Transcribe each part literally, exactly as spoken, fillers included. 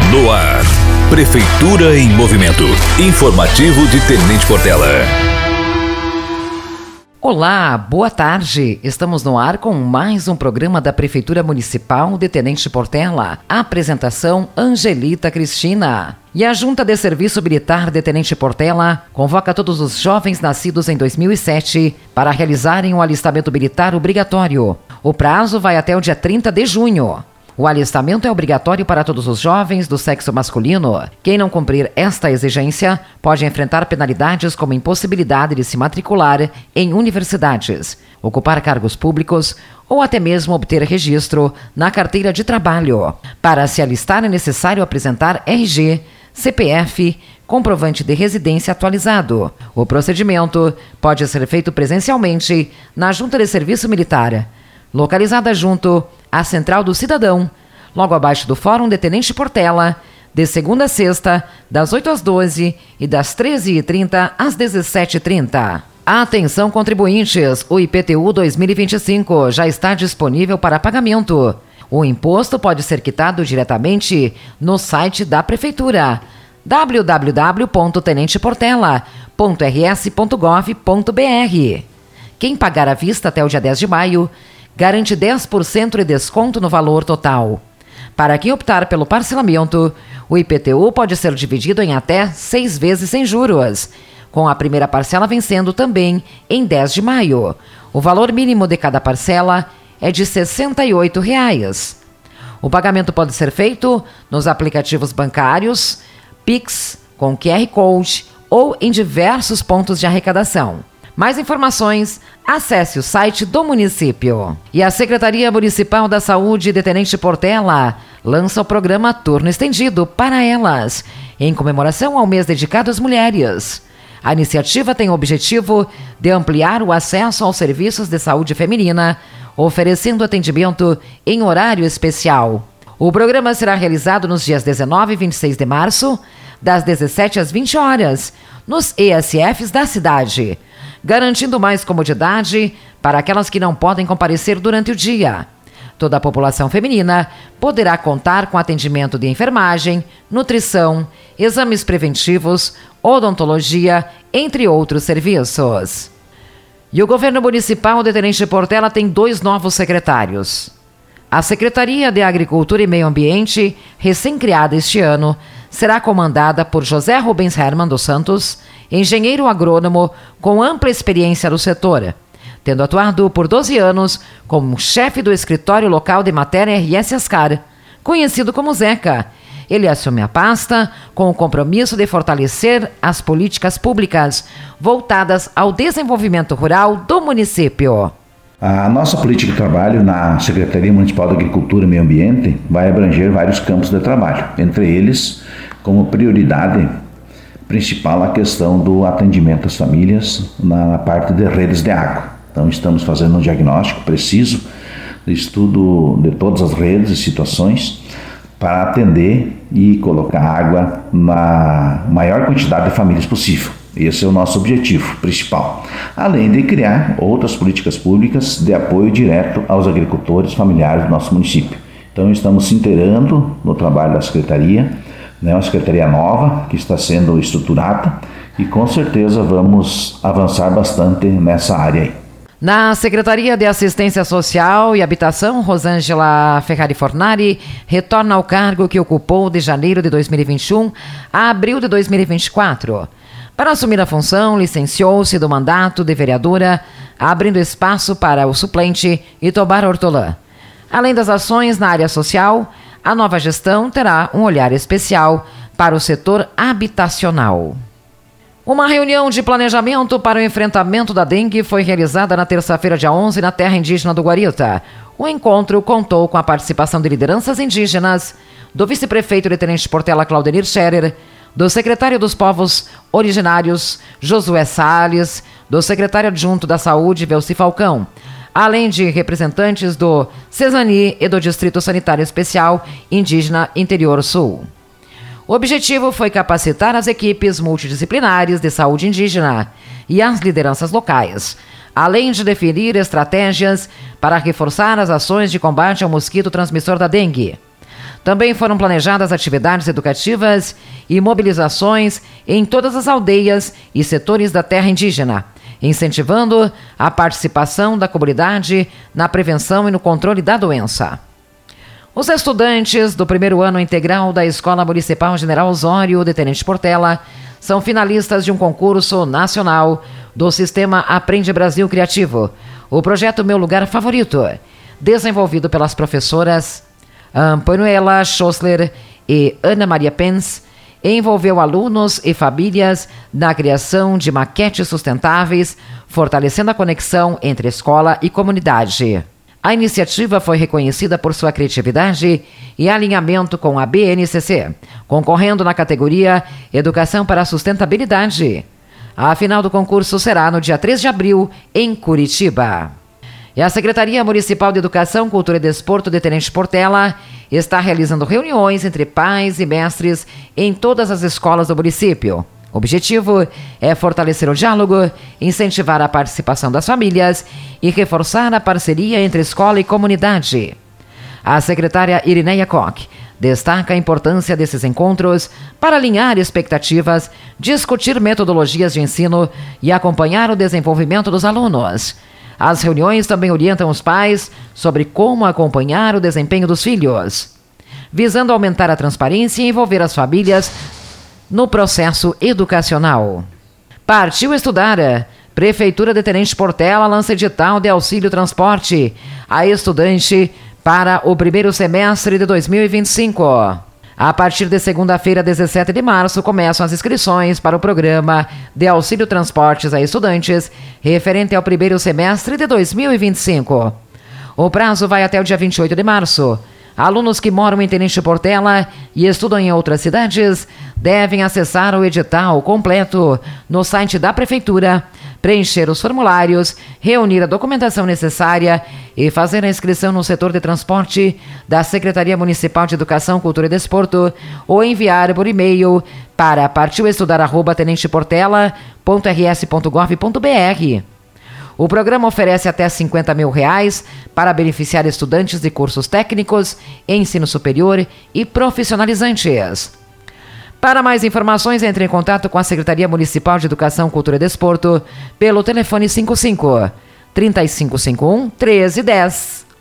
No ar, Prefeitura em Movimento. Informativo de Tenente Portela. Olá, boa tarde. Estamos no ar com mais um programa da Prefeitura Municipal de Tenente Portela. Apresentação Angelita Cristina. E a Junta de Serviço Militar de Tenente Portela convoca todos os jovens nascidos em dois mil e sete para realizarem um alistamento militar obrigatório. O prazo vai até o dia trinta de junho. O alistamento é obrigatório para todos os jovens do sexo masculino. Quem não cumprir esta exigência pode enfrentar penalidades como impossibilidade de se matricular em universidades, ocupar cargos públicos ou até mesmo obter registro na carteira de trabalho. Para se alistar é necessário apresentar R G, C P F, comprovante de residência atualizado. O procedimento pode ser feito presencialmente na Junta de Serviço Militar, localizada junto à Central do Cidadão, logo abaixo do Fórum de Tenente Portela, de segunda a sexta, das oito às doze e das treze e trinta às dezessete e trinta. Atenção contribuintes, o I P T U dois mil e vinte e cinco já está disponível para pagamento. O imposto pode ser quitado diretamente no site da Prefeitura, w w w ponto tenente portela ponto r s ponto gov ponto b r. Quem pagar à vista até o dia dez de maio garante dez por cento de desconto no valor total. Para quem optar pelo parcelamento, o I P T U pode ser dividido em até seis vezes sem juros, com a primeira parcela vencendo também em dez de maio. O valor mínimo de cada parcela é de sessenta e oito reais. O pagamento pode ser feito nos aplicativos bancários, Pix, com Q R Code ou em diversos pontos de arrecadação. Mais informações, acesse o site do município. E a Secretaria Municipal da Saúde de Tenente Portela lança o programa Turno Estendido para elas, em comemoração ao mês dedicado às mulheres. A iniciativa tem o objetivo de ampliar o acesso aos serviços de saúde feminina, oferecendo atendimento em horário especial. O programa será realizado nos dias dezenove e vinte e seis de março, das dezessete às vinte horas, nos E S Fs da cidade, garantindo mais comodidade para aquelas que não podem comparecer durante o dia. Toda a população feminina poderá contar com atendimento de enfermagem, nutrição, exames preventivos, odontologia, entre outros serviços. E o governo municipal de Tenente Portela tem dois novos secretários. A Secretaria de Agricultura e Meio Ambiente, recém-criada este ano, será comandada por José Rubens Herman dos Santos, engenheiro agrônomo com ampla experiência no setor, tendo atuado por doze anos como chefe do escritório local de matéria R S Ascar, conhecido como Zeca. Ele assume a pasta com o compromisso de fortalecer as políticas públicas voltadas ao desenvolvimento rural do município. A nossa política de trabalho na Secretaria Municipal de Agricultura e Meio Ambiente vai abranger vários campos de trabalho, entre eles, como prioridade principal, a questão do atendimento às famílias na parte de redes de água. Então, estamos fazendo um diagnóstico preciso, estudo de todas as redes e situações para atender e colocar água na maior quantidade de famílias possível. Esse é o nosso objetivo principal, além de criar outras políticas públicas de apoio direto aos agricultores familiares do nosso município. Então, estamos se inteirando no trabalho da Secretaria, né, uma Secretaria nova que está sendo estruturada e com certeza vamos avançar bastante nessa área aí. Na Secretaria de Assistência Social e Habitação, Rosângela Ferrari Fornari retorna ao cargo que ocupou de janeiro de dois mil e vinte e um a abril de dois mil e vinte e quatro. Para assumir a função, licenciou-se do mandato de vereadora, abrindo espaço para o suplente Itobar Hortolã. Além das ações na área social, a nova gestão terá um olhar especial para o setor habitacional. Uma reunião de planejamento para o enfrentamento da dengue foi realizada na terça-feira, dia onze, na terra indígena do Guarita. O encontro contou com a participação de lideranças indígenas, do vice-prefeito de Tenente Portela, Claudenir Scherer, do secretário dos Povos Originários, Josué Salles, do secretário adjunto da Saúde, Velci Falcão, além de representantes do Cesani e do Distrito Sanitário Especial Indígena Interior Sul. O objetivo foi capacitar as equipes multidisciplinares de saúde indígena e as lideranças locais, além de definir estratégias para reforçar as ações de combate ao mosquito transmissor da dengue. Também foram planejadas atividades educativas e mobilizações em todas as aldeias e setores da terra indígena, incentivando a participação da comunidade na prevenção e no controle da doença. Os estudantes do primeiro ano integral da Escola Municipal General Osório de Tenente Portela são finalistas de um concurso nacional do Sistema Aprende Brasil Criativo, o projeto Meu Lugar Favorito, desenvolvido pelas professoras Ampanuela Schossler e Ana Maria Pens, envolveu alunos e famílias na criação de maquetes sustentáveis, fortalecendo a conexão entre escola e comunidade. A iniciativa foi reconhecida por sua criatividade e alinhamento com a B N C C, concorrendo na categoria Educação para a Sustentabilidade. A final do concurso será no dia três de abril, em Curitiba. E a Secretaria Municipal de Educação, Cultura e Desporto de Tenente Portela está realizando reuniões entre pais e mestres em todas as escolas do município. O objetivo é fortalecer o diálogo, incentivar a participação das famílias e reforçar a parceria entre escola e comunidade. A secretária Irineia Koch destaca a importância desses encontros para alinhar expectativas, discutir metodologias de ensino e acompanhar o desenvolvimento dos alunos. As reuniões também orientam os pais sobre como acompanhar o desempenho dos filhos, visando aumentar a transparência e envolver as famílias no processo educacional. Partiu estudar. Prefeitura de Tenente Portela lança edital de auxílio transporte a estudante para o primeiro semestre de dois mil e vinte e cinco. A partir de segunda-feira, dezessete de março, começam as inscrições para o programa de auxílio transportes a estudantes referente ao primeiro semestre de dois mil e vinte e cinco. O prazo vai até o dia vinte e oito de março. Alunos que moram em Tenente Portela e estudam em outras cidades devem acessar o edital completo no site da Prefeitura, preencher os formulários, reunir a documentação necessária e fazer a inscrição no setor de transporte da Secretaria Municipal de Educação, Cultura e Desporto ou enviar por e-mail para partioestudar arroba tenente portela ponto r s ponto gov ponto b r. O programa oferece até cinquenta mil reais para beneficiar estudantes de cursos técnicos, ensino superior e profissionalizantes. Para mais informações, entre em contato com a Secretaria Municipal de Educação, Cultura e Desporto pelo telefone cinco cinco, três cinco cinco um, um três um zero.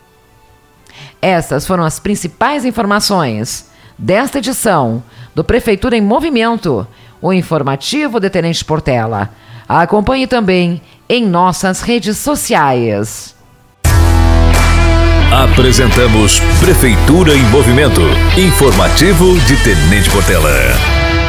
Essas foram as principais informações desta edição do Prefeitura em Movimento, o informativo de Tenente Portela. Acompanhe também em nossas redes sociais. Apresentamos Prefeitura em Movimento, informativo de Tenente Portela.